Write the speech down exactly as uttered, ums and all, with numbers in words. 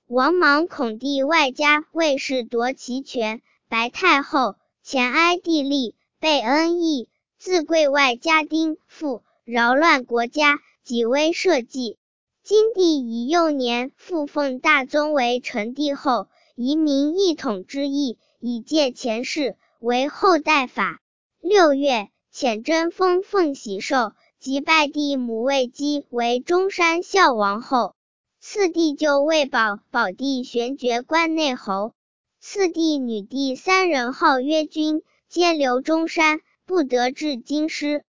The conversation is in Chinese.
王莽恐帝外加魏氏夺其权，白太后前哀帝立，被恩义，自贵外加丁父，扰乱国家，己威社稷。今帝以幼年复奉大宗为成帝后，移民一统之意，以戒前世，为后代法。六月，遣贞丰奉喜寿，即拜帝母卫姬为中山孝王后。次帝就魏保保帝玄爵关内侯。次帝女弟三人号曰君，皆留中山，不得至京师。